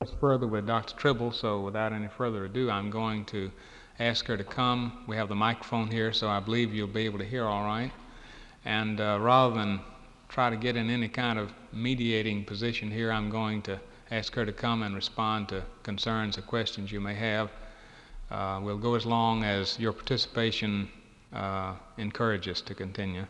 further with Dr. Tribble, so without any further ado, I'm going to ask her to come. We have the microphone here, so I believe you'll be able to hear all right. And rather than try to get in any kind of mediating position here, I'm going to ask her to come and respond to concerns or questions you may have. We'll go as long as your participation encourages to continue.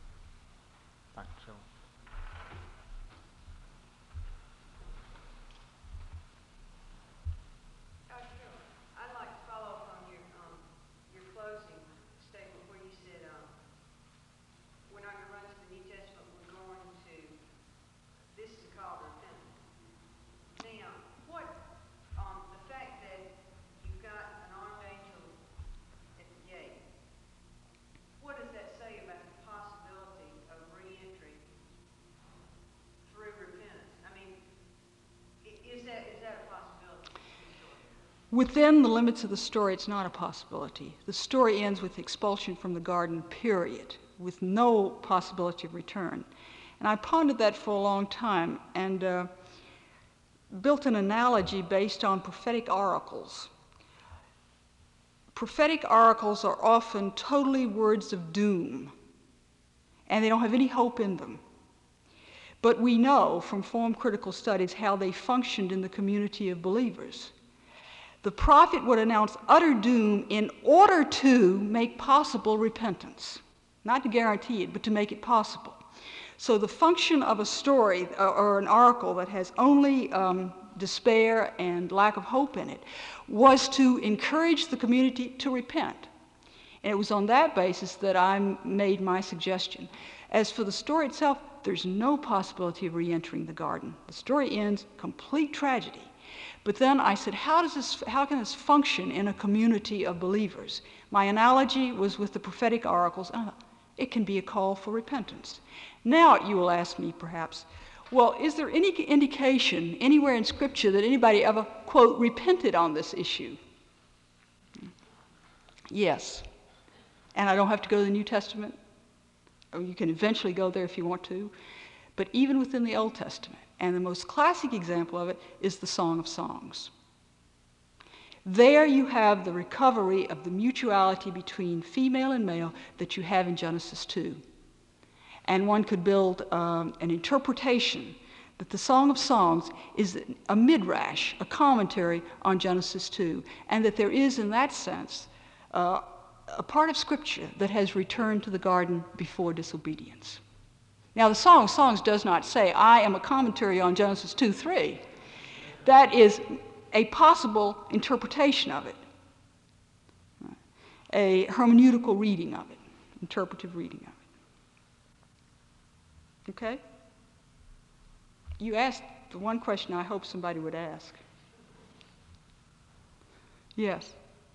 Within the limits of the story, it's not a possibility. The story ends with expulsion from the garden, period, with no possibility of return. And I pondered that for a long time and built an analogy based on prophetic oracles. Prophetic oracles are often totally words of doom, and they don't have any hope in them. But we know from form critical studies how they functioned in the community of believers. The prophet would announce utter doom in order to make possible repentance. Not to guarantee it, but to make it possible. So the function of a story or an oracle that has only despair and lack of hope in it was to encourage the community to repent. And it was on that basis that I made my suggestion. As for the story itself, there's no possibility of re-entering the garden. The story ends complete tragedy. But then I said, how can this function in a community of believers? My analogy was with the prophetic oracles. It can be a call for repentance. Now you will ask me perhaps, well, is there any indication anywhere in Scripture that anybody ever, quote, repented on this issue? Yes. And I don't have to go to the New Testament. You can eventually go there if you want to. But even within the Old Testament, and the most classic example of it is the Song of Songs. There you have the recovery of the mutuality between female and male that you have in Genesis 2. And one could build an interpretation that the Song of Songs is a midrash, a commentary on Genesis 2, and that there is, in that sense, a part of Scripture that has returned to the garden before disobedience. Now, the Song of Songs does not say, I am a commentary on Genesis 2:3. That is a possible interpretation of it, a hermeneutical reading of it, interpretive reading of it. Okay? You asked the one question I hope somebody would ask. Yes?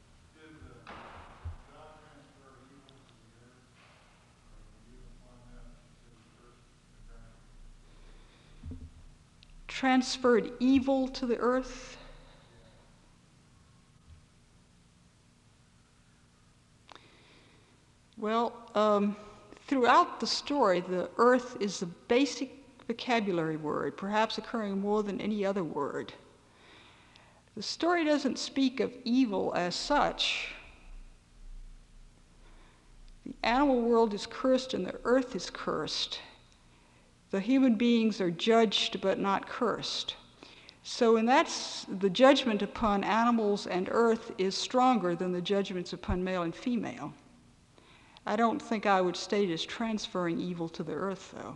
Transferred evil to the earth? Well, throughout the story, the earth is the basic vocabulary word, perhaps occurring more than any other word. The story doesn't speak of evil as such. The animal world is cursed and the earth is cursed. The human beings are judged but not cursed. So in that, the judgment upon animals and earth is stronger than the judgments upon male and female. I don't think I would state it as transferring evil to the earth, though.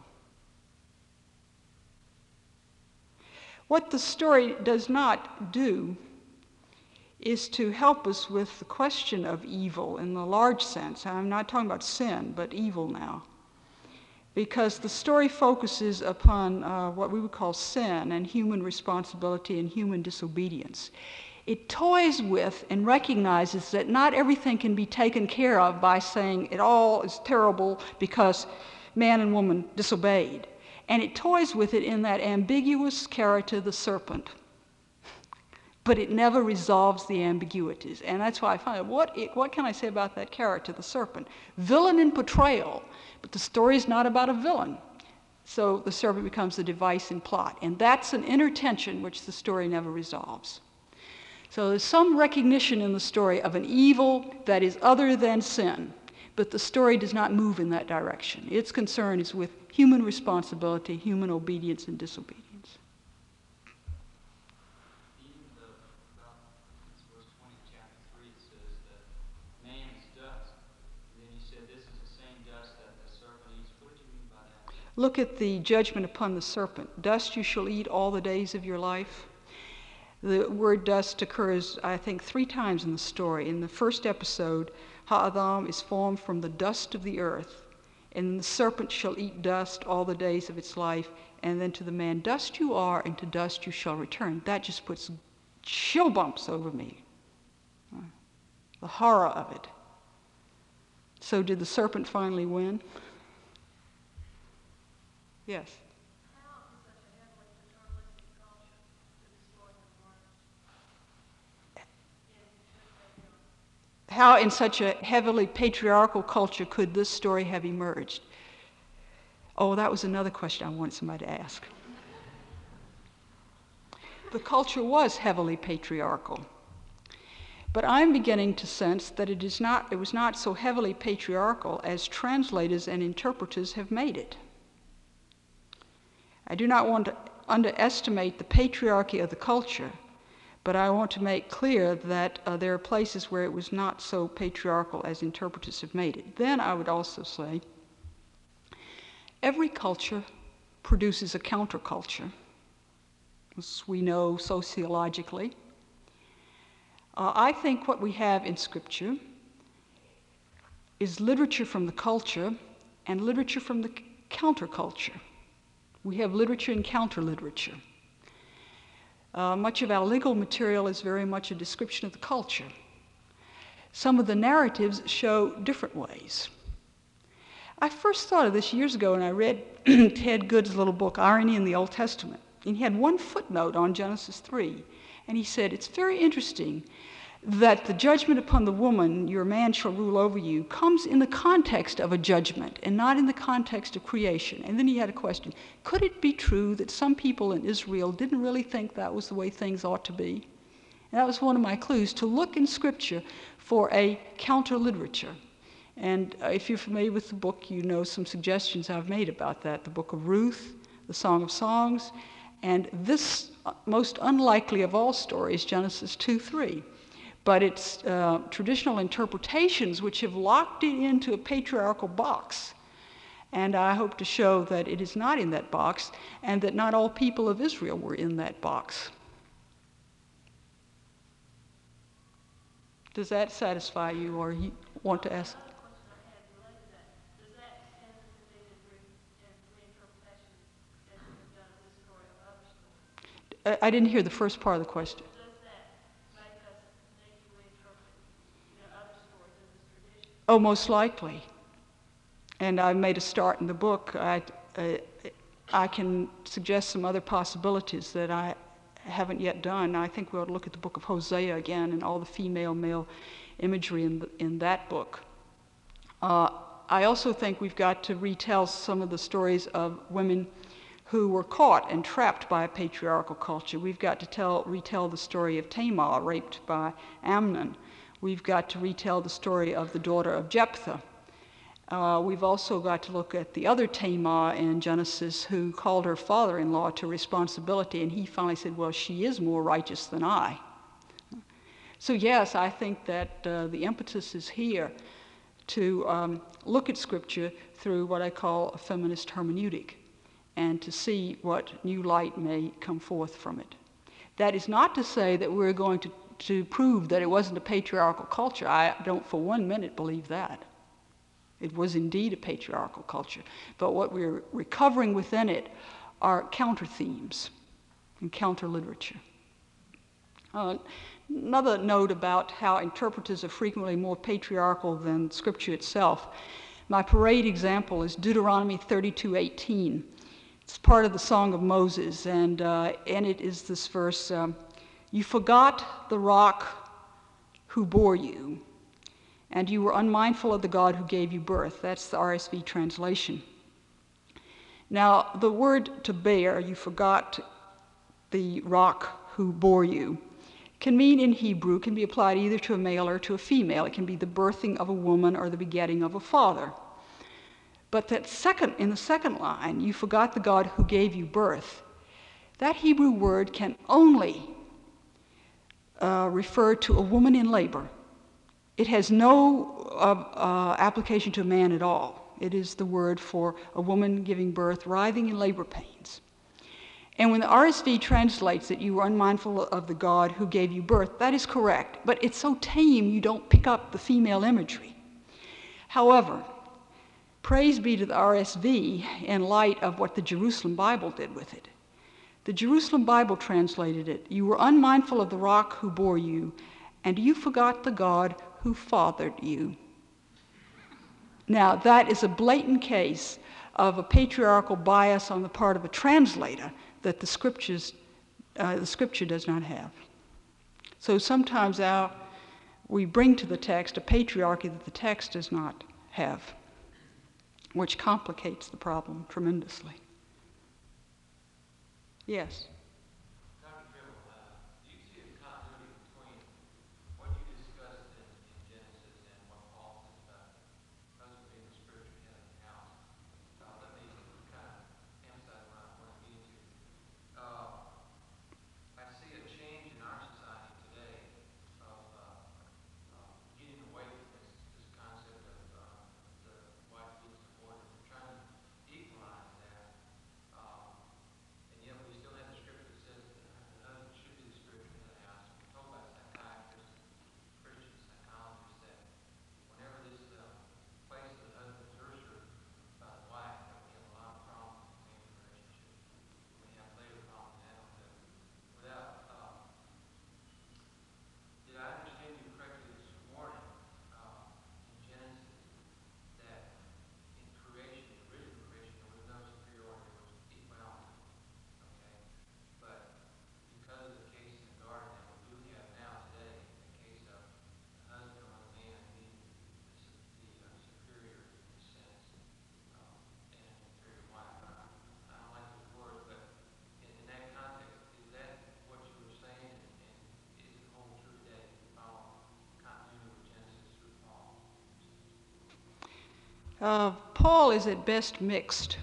What the story does not do is to help us with the question of evil in the large sense. I'm not talking about sin, but evil now. Because the story focuses upon what we would call sin and human responsibility and human disobedience. It toys with and recognizes that not everything can be taken care of by saying it all is terrible because man and woman disobeyed. And it toys with it in that ambiguous character, the serpent. But it never resolves the ambiguities. And that's why I find, what can I say about that character, the serpent? Villain in portrayal, but the story is not about a villain. So the serpent becomes the device and plot. And that's an inner tension which the story never resolves. So there's some recognition in the story of an evil that is other than sin, but the story does not move in that direction. Its concern is with human responsibility, human obedience and disobedience. Even about verse 20, chapter 3, it says that man is dust. And then you said this is the same dust that the serpent eats. What do you mean by that? Look at the judgment upon the serpent. Dust you shall eat all the days of your life. The word dust occurs, I think, 3 times in the story. In the first episode, Ha'adam is formed from the dust of the earth, and the serpent shall eat dust all the days of its life, and then to the man, dust you are, and to dust you shall return. That just puts chill bumps over me. The horror of it. So did the serpent finally win? Yes. How in such a heavily patriarchal culture could this story have emerged? Oh, that was another question I wanted somebody to ask. The culture was heavily patriarchal. But I'm beginning to sense that it was not so heavily patriarchal as translators and interpreters have made it. I do not want to underestimate the patriarchy of the culture, but I want to make clear that there are places where it was not so patriarchal as interpreters have made it. Then I would also say, every culture produces a counterculture, as we know sociologically. I think what we have in Scripture is literature from the culture and literature from the counterculture. We have literature and counter-literature. Much of our legal material is very much a description of the culture. Some of the narratives show different ways. I first thought of this years ago when I read Ted Good's little book, Irony in the Old Testament. And he had one footnote on Genesis 3. And he said, it's very interesting that the judgment upon the woman, your man shall rule over you, comes in the context of a judgment and not in the context of creation. And then he had a question. Could it be true that some people in Israel didn't really think that was the way things ought to be? And that was one of my clues, to look in Scripture for a counter-literature. And if you're familiar with the book, you know some suggestions I've made about that. The Book of Ruth, the Song of Songs, and this most unlikely of all stories, Genesis 2:3. But it's traditional interpretations which have locked it into a patriarchal box. And I hope to show that it is not in that box, and that not all people of Israel were in that box. Does that satisfy you, or you want to ask? I didn't hear the first part of the question. Oh, most likely. And I made a start in the book. I can suggest some other possibilities that I haven't yet done. I think we ought to look at the book of Hosea again and all the female-male imagery in that book. I also think we've got to retell some of the stories of women who were caught and trapped by a patriarchal culture. We've got to retell the story of Tamar, raped by Amnon. We've got to retell the story of the daughter of Jephthah. We've also got to look at the other Tamar in Genesis who called her father-in-law to responsibility, and he finally said, well, she is more righteous than I. So yes, I think that the impetus is here to look at Scripture through what I call a feminist hermeneutic, and to see what new light may come forth from it. That is not to say that we're going to prove that it wasn't a patriarchal culture. I don't for 1 minute believe that. It was indeed a patriarchal culture. But what we're recovering within it are counter themes and counter literature. Another note about how interpreters are frequently more patriarchal than Scripture itself. My parade example is Deuteronomy 32:18. It's part of the Song of Moses, and in it is this verse, you forgot the rock who bore you, and you were unmindful of the God who gave you birth. That's the RSV translation. Now, the word to bear, you forgot the rock who bore you, can mean in Hebrew, can be applied either to a male or to a female. It can be the birthing of a woman or the begetting of a father. But in the second line, you forgot the God who gave you birth. That Hebrew word can only refer to a woman in labor. It has no application to a man at all. It is the word for a woman giving birth, writhing in labor pains. And when the RSV translates that you were unmindful of the God who gave you birth, that is correct, but it's so tame you don't pick up the female imagery. However, praise be to the RSV in light of what the Jerusalem Bible did with it. The Jerusalem Bible translated it, you were unmindful of the rock who bore you, and you forgot the God who fathered you. Now, that is a blatant case of a patriarchal bias on the part of a translator that the scripture does not have. So sometimes we bring to the text a patriarchy that the text does not have, which complicates the problem tremendously. Yes? Dr. Gribble, do you see a continuity between what you discussed in Genesis and what Paul says about husband being the spiritual head of the house? Let me kind of emphasize what I want to get into. I see a change in our society today of getting away from this concept of the wife being supported. We're trying to equalize that. And yet we still have the scripture that says that the husband should be the spiritual head of the house. We're told by psychiatrists, Christian psychologists, that whenever this place of the husband is usurped by the wife, that we have a lot of problems in the family relationship. We have later problems now. Did I understand you correctly this morning in Genesis that in creation, the original creation, there was no superiority, there was equality? Okay, but because of the case in the garden that we do have now today, the case of the husband or the man being the superior in a sense, and an inferior wife. I don't like those words, but in that context, is that what you were saying, and is it hold true today? Do you follow continuity with Genesis through Paul? Paul is at best mixed.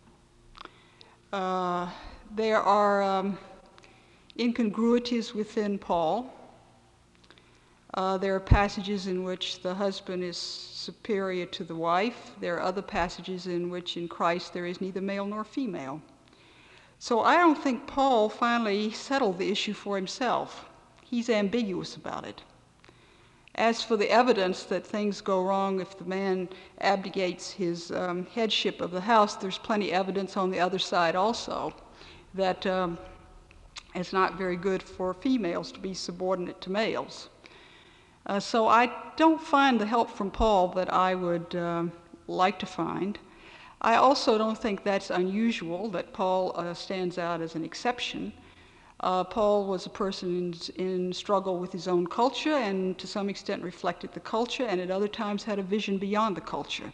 There are incongruities within Paul. There are passages in which the husband is superior to the wife. There are other passages in which in Christ there is neither male nor female. So I don't think Paul finally settled the issue for himself. He's ambiguous about it. As for the evidence that things go wrong if the man abdicates his headship of the house, there's plenty of evidence on the other side also that it's not very good for females to be subordinate to males. So I don't find the help from Paul that I would like to find. I also don't think that's unusual that Paul stands out as an exception. Paul was a person in struggle with his own culture and to some extent reflected the culture and at other times had a vision beyond the culture.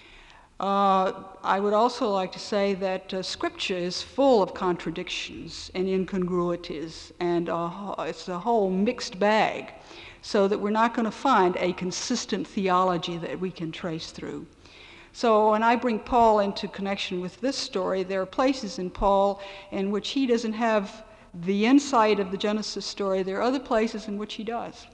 I would also like to say that Scripture is full of contradictions and incongruities, and it's a whole mixed bag, so that we're not going to find a consistent theology that we can trace through. So when I bring Paul into connection with this story, there are places in Paul in which he doesn't have the insight of the Genesis story. There are other places in which he does.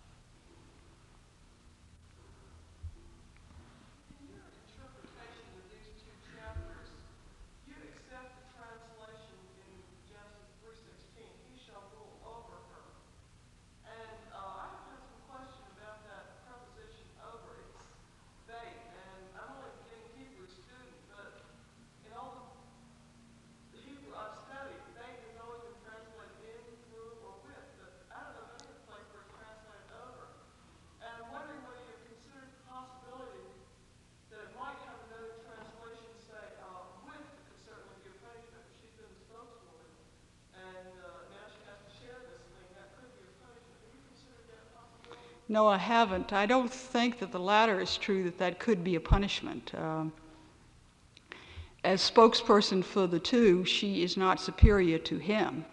No, I haven't. I don't think that the latter is true, that could be a punishment. as spokesperson for the two, she is not superior to him.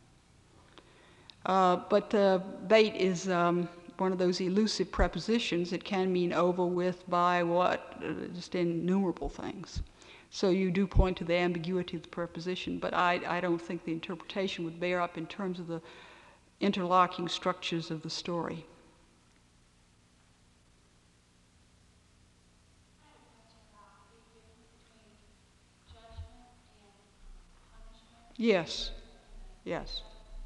But bait is one of those elusive prepositions. It can mean over with, by, what, just innumerable things. So you do point to the ambiguity of the preposition, but I don't think the interpretation would bear up in terms of the interlocking structures of the story. Yes, yes.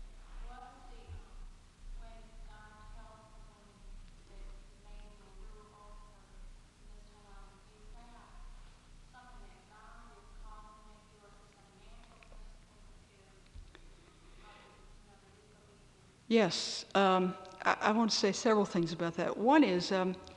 Yes, I want to say several things about that. One is,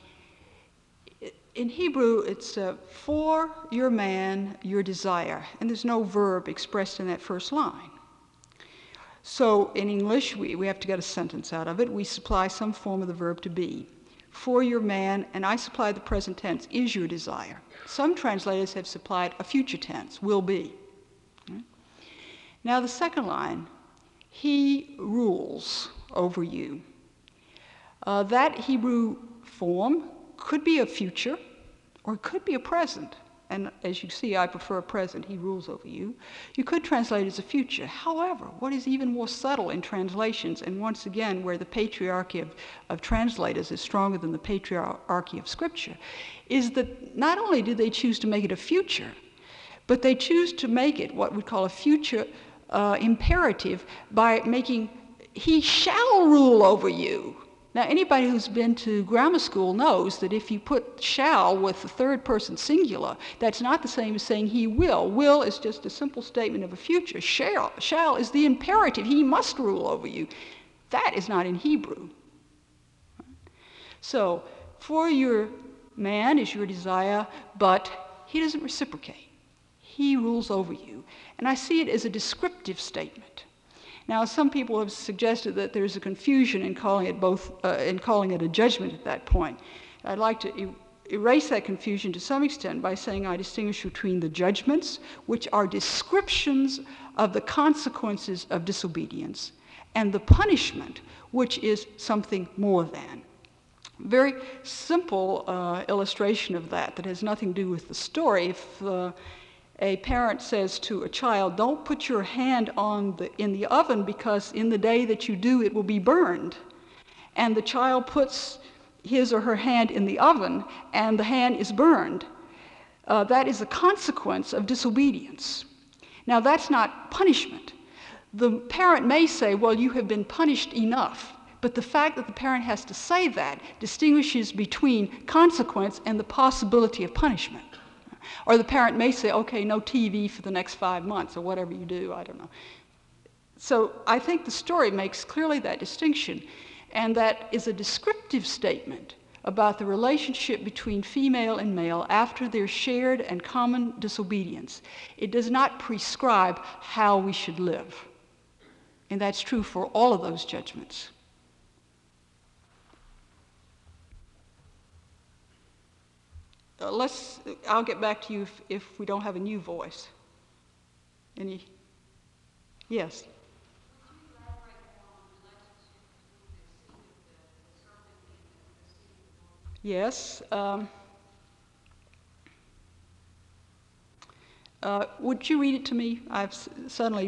in Hebrew, it's for your man, your desire, and there's no verb expressed in that first line. So in English, we have to get a sentence out of it. We supply some form of the verb to be. For your man, and I supply the present tense, is your desire. Some translators have supplied a future tense, will be. Now the second line, he rules over you. That Hebrew form could be a future or it could be a present. And as you see, I prefer a present, he rules over you. You could translate it as a future. However, what is even more subtle in translations, and once again where the patriarchy of translators is stronger than the patriarchy of Scripture, is that not only do they choose to make it a future, but they choose to make it what we call a future imperative by making, he shall rule over you. Now, anybody who's been to grammar school knows that if you put shall with the third person singular, that's not the same as saying he will. Will is just a simple statement of a future. Shall is the imperative. He must rule over you. That is not in Hebrew. So, for your man is your desire, but he doesn't reciprocate. He rules over you. And I see it as a descriptive statement. Now, some people have suggested that there's a confusion in calling it a judgment at that point. I'd like to erase that confusion to some extent by saying I distinguish between the judgments, which are descriptions of the consequences of disobedience, and the punishment, which is something more than. Very simple illustration of that has nothing to do with the story. If a parent says to a child, don't put your hand in the oven because in the day that you do, it will be burned. And the child puts his or her hand in the oven and the hand is burned. That is a consequence of disobedience. Now, that's not punishment. The parent may say, well, you have been punished enough. But the fact that the parent has to say that distinguishes between consequence and the possibility of punishment. Or the parent may say, okay, no TV for the next 5 months, or whatever you do, I don't know. So I think the story makes clearly that distinction, and that is a descriptive statement about the relationship between female and male after their shared and common disobedience. It does not prescribe how we should live. And that's true for all of those judgments. I'll get back to you if we don't have a new voice. Any? Yes. Yes. Would you read it to me? I've suddenly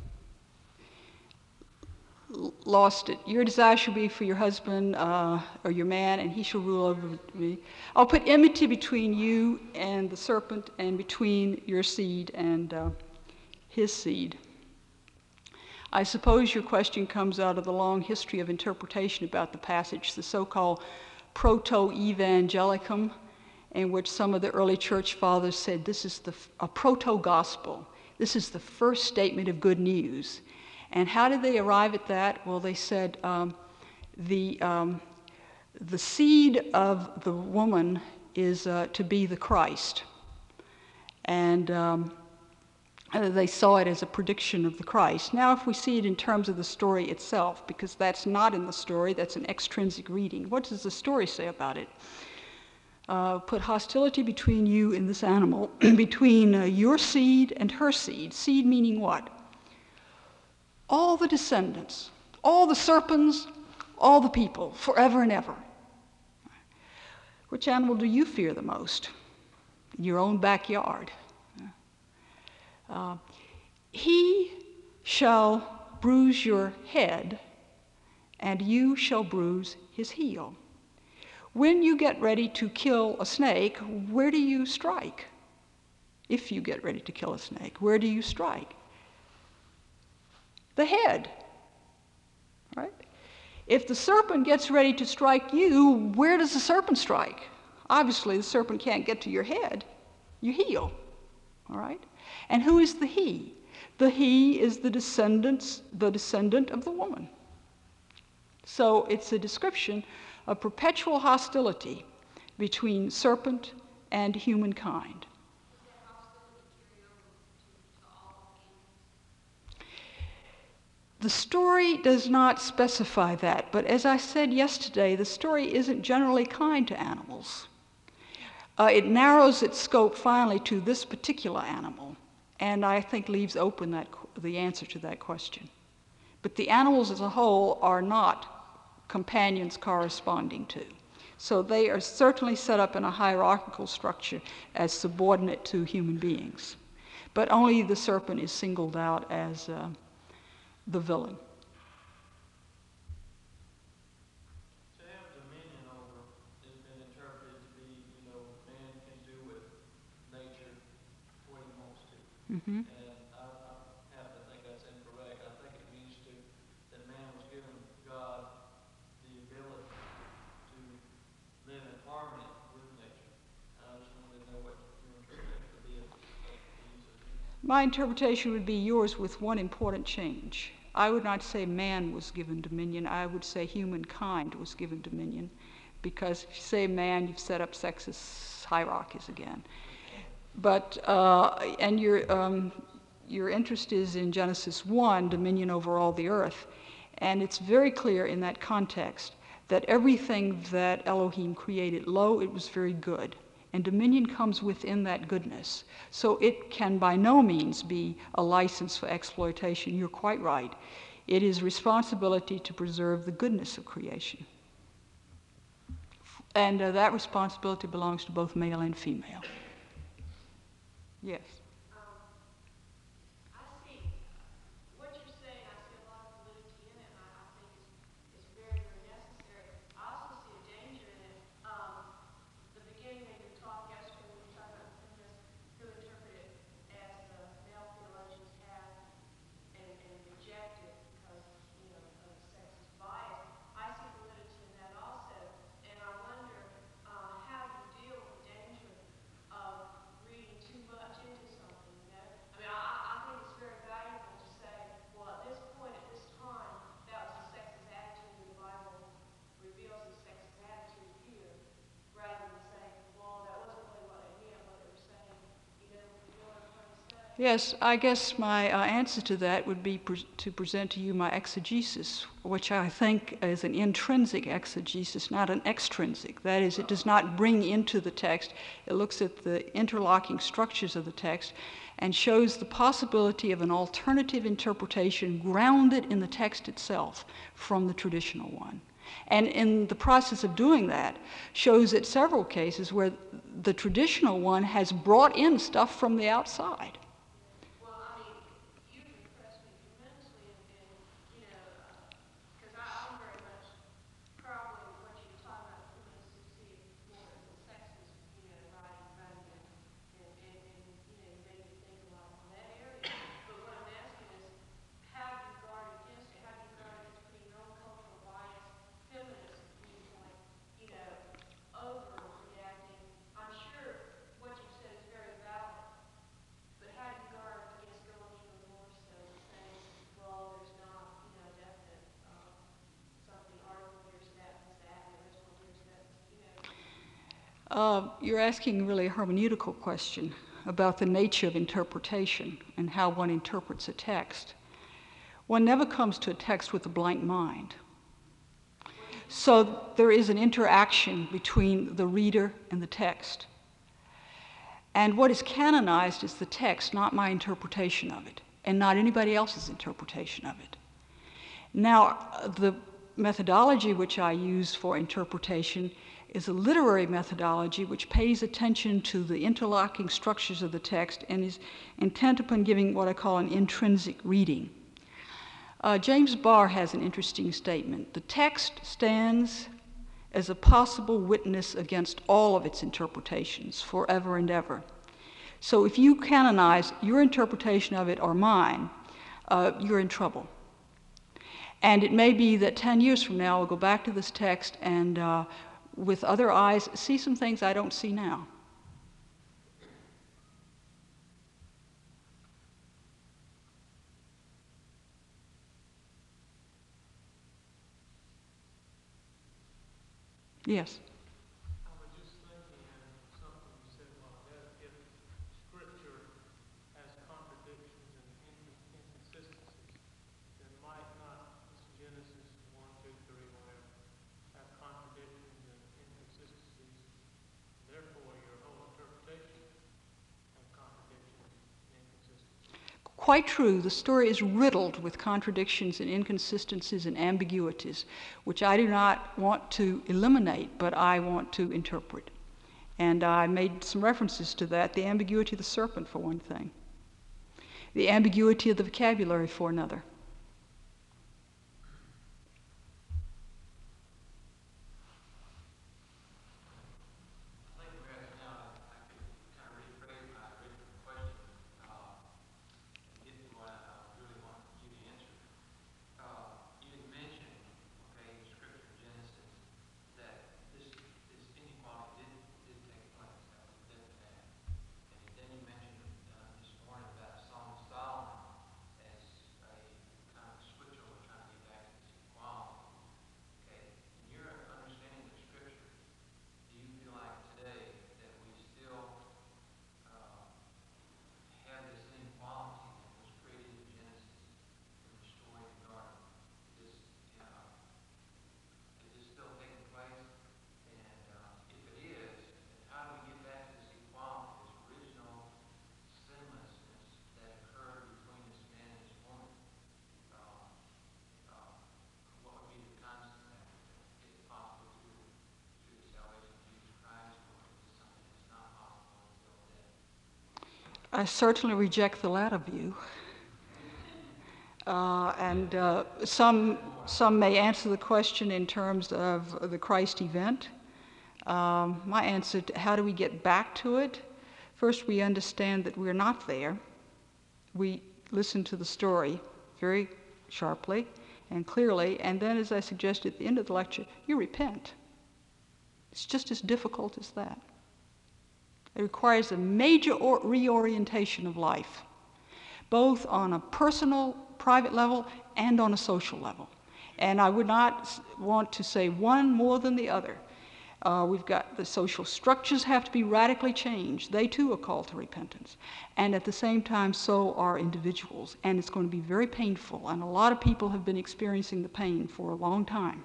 lost it. Your desire shall be for your husband or your man, and he shall rule over me. I'll put enmity between you and the serpent, and between your seed and his seed. I suppose your question comes out of the long history of interpretation about the passage, the so-called proto-evangelicum, in which some of the early church fathers said this is a proto-gospel. This is the first statement of good news. And how did they arrive at that? Well, they said the seed of the woman is to be the Christ. And they saw it as a prediction of the Christ. Now, if we see it in terms of the story itself, because that's not in the story, that's an extrinsic reading. What does the story say about it? put hostility between you and this animal, between your seed and her seed. Seed meaning what? All the descendants, all the serpents, all the people, forever and ever. Which animal do you fear the most? In your own backyard. He shall bruise your head, and you shall bruise his heel. When you get ready to kill a snake, where do you strike? If you get ready to kill a snake, where do you strike? The head, right? If the serpent gets ready to strike you, where does the serpent strike? Obviously, the serpent can't get to your head. You heel, all right? And who is the he? The he is the descendant of the woman. So it's a description of perpetual hostility between serpent and humankind. The story does not specify that, but as I said yesterday, the story isn't generally kind to animals. It narrows its scope finally to this particular animal, and I think leaves open the answer to that question. But the animals as a whole are not companions corresponding to. So they are certainly set up in a hierarchical structure as subordinate to human beings. But only the serpent is singled out as the villain. To have dominion over has been interpreted to be, man can do with nature what he wants to. Mm-hmm. And I happen to think that's incorrect. I think it means that man was given God the ability to live in harmony with nature. I just wanted to know what your interpretation would be of these. My interpretation would be yours with one important change. I would not say man was given dominion. I would say humankind was given dominion, because if you say man, you've set up sexist hierarchies again. But and your interest is in Genesis 1, dominion over all the earth, and it's very clear in that context that everything that Elohim created, lo, it was very good. And dominion comes within that goodness. So it can by no means be a license for exploitation. You're quite right. It is responsibility to preserve the goodness of creation. And that responsibility belongs to both male and female. Yes. Yes, I guess my answer to that would be to present to you my exegesis, which I think is an intrinsic exegesis, not an extrinsic. That is, it does not bring into the text. It looks at the interlocking structures of the text and shows the possibility of an alternative interpretation grounded in the text itself from the traditional one. And in the process of doing that, shows at several cases where the traditional one has brought in stuff from the outside. You're asking really a hermeneutical question about the nature of interpretation and how one interprets a text. One never comes to a text with a blank mind. So there is an interaction between the reader and the text. And what is canonized is the text, not my interpretation of it, and not anybody else's interpretation of it. Now, the methodology which I use for interpretation is a literary methodology which pays attention to the interlocking structures of the text and is intent upon giving what I call an intrinsic reading. James Barr has an interesting statement. The text stands as a possible witness against all of its interpretations forever and ever. So if you canonize your interpretation of it or mine, you're in trouble. And it may be that 10 years from now I'll go back to this text and with other eyes see some things I don't see now. Yes. I was just thinking of something you said a while ago. If Scripture has contradictions and inconsistencies, then might not this Genesis 1, 2, 3, whatever, have contradictions and inconsistencies. Therefore, your whole interpretation have contradictions and inconsistencies. Quite true. The story is riddled with contradictions and inconsistencies and ambiguities, which I do not want to eliminate, but I want to interpret. And I made some references to that. The ambiguity of the serpent, for one thing. The ambiguity of the vocabulary, for another. I certainly reject the latter view. Some may answer the question in terms of the Christ event. My answer to how do we get back to it? First, we understand that we're not there. We listen to the story very sharply and clearly, and then, as I suggested at the end of the lecture, you repent. It's just as difficult as that. It requires a major reorientation of life, both on a personal, private level and on a social level. And I would not want to say one more than the other. We've got the social structures have to be radically changed. They too are called to repentance. And at the same time, so are individuals. And it's going to be very painful. And a lot of people have been experiencing the pain for a long time.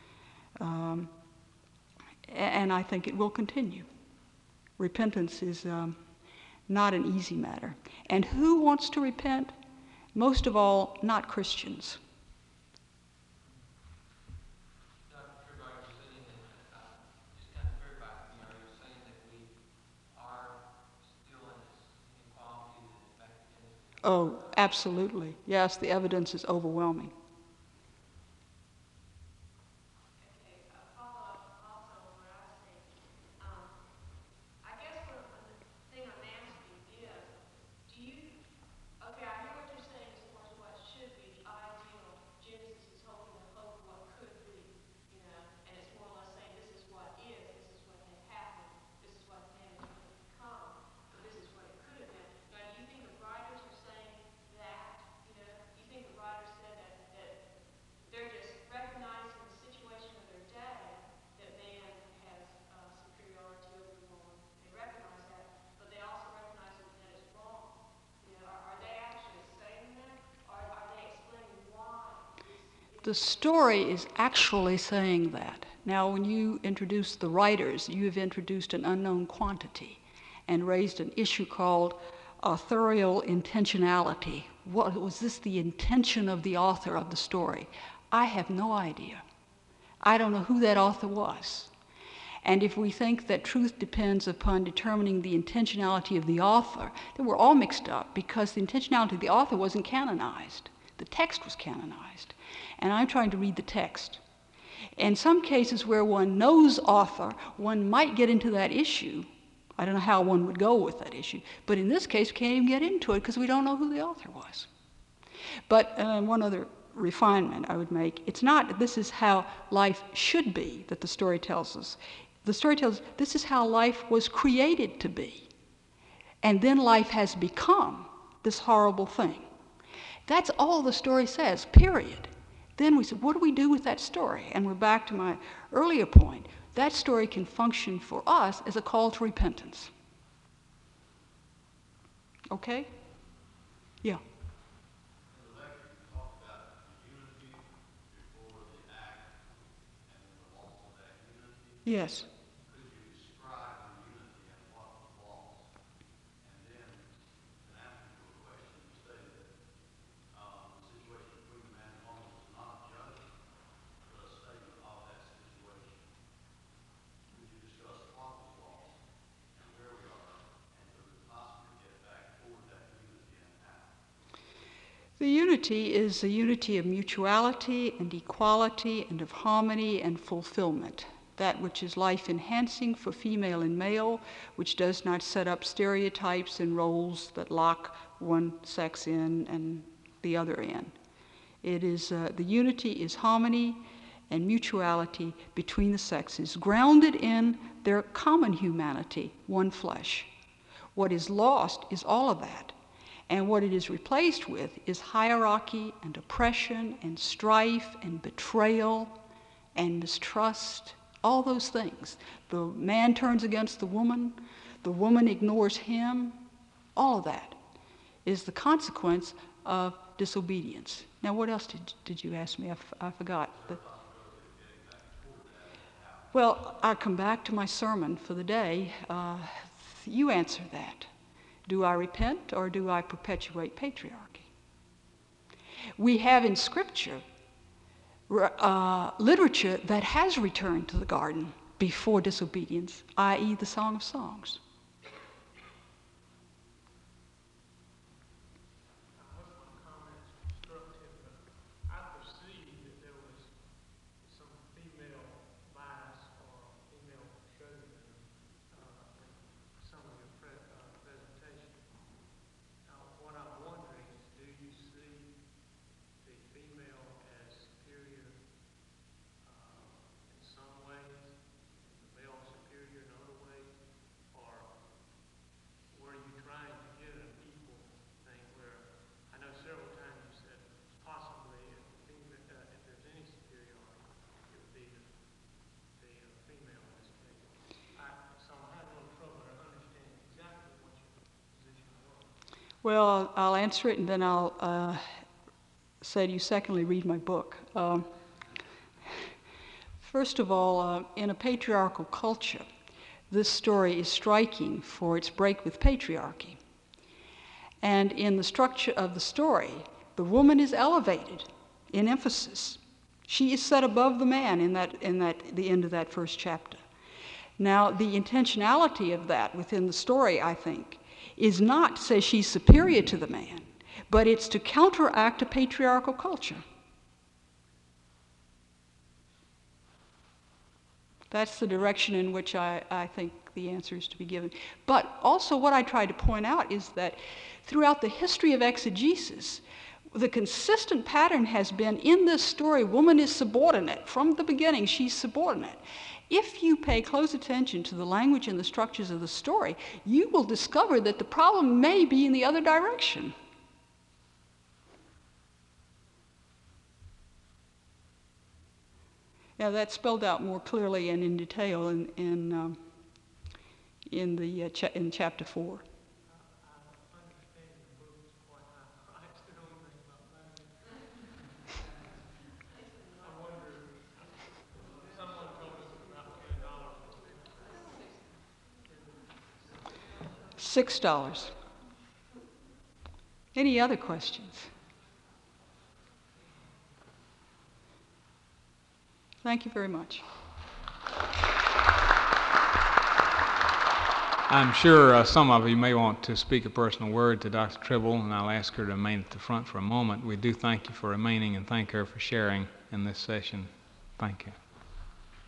And I think it will continue. Repentance is not an easy matter. And who wants to repent? Most of all, not Christians. Dr. Tribb, are you saying that, just kind of clarify, are you saying that we are still in this inequality that back in? Oh, absolutely. Yes, the evidence is overwhelming. The story is actually saying that. Now, when you introduce the writers, you have introduced an unknown quantity and raised an issue called authorial intentionality. What was this the intention of the author of the story? I have no idea. I don't know who that author was. And if we think that truth depends upon determining the intentionality of the author, then we're all mixed up, because the intentionality of the author wasn't canonized. The text was canonized. And I'm trying to read the text. In some cases where one knows author, one might get into that issue. I don't know how one would go with that issue. But in this case, we can't even get into it because we don't know who the author was. But one other refinement I would make, it's not this is how life should be that the story tells us. The story tells us this is how life was created to be. And then life has become this horrible thing. That's all the story says, period. Then we said, what do we do with that story? And we're back to my earlier point. That story can function for us as a call to repentance. Okay? Yeah. Yes. The unity is a unity of mutuality and equality and of harmony and fulfillment. That which is life-enhancing for female and male, which does not set up stereotypes and roles that lock one sex in and the other in. It is, the unity is harmony and mutuality between the sexes, grounded in their common humanity, one flesh. What is lost is all of that. And what it is replaced with is hierarchy and oppression and strife and betrayal and mistrust, all those things. The man turns against the woman ignores him. All of that is the consequence of disobedience. Now, what else did you ask me? I forgot. Well, I'll come back to my sermon for the day. You answer that. Do I repent or do I perpetuate patriarchy? We have in Scripture literature that has returned to the garden before disobedience, i.e. the Song of Songs. Well, I'll answer it and then I'll say to you, secondly, read my book. First of all, in a patriarchal culture, this story is striking for its break with patriarchy. And in the structure of the story, the woman is elevated in emphasis. She is set above the man in the end of that first chapter. Now, the intentionality of that within the story, I think, is not to say she's superior to the man, but it's to counteract a patriarchal culture. That's the direction in which I think the answer is to be given. But also what I tried to point out is that throughout the history of exegesis, the consistent pattern has been in this story, woman is subordinate. From the beginning, she's subordinate. If you pay close attention to the language and the structures of the story, you will discover that the problem may be in the other direction. Now that's spelled out more clearly and in detail in chapter 4. $6. Any other questions? Thank you very much. I'm sure some of you may want to speak a personal word to Dr. Tribble, and I'll ask her to remain at the front for a moment. We do thank you for remaining and thank her for sharing in this session. Thank you.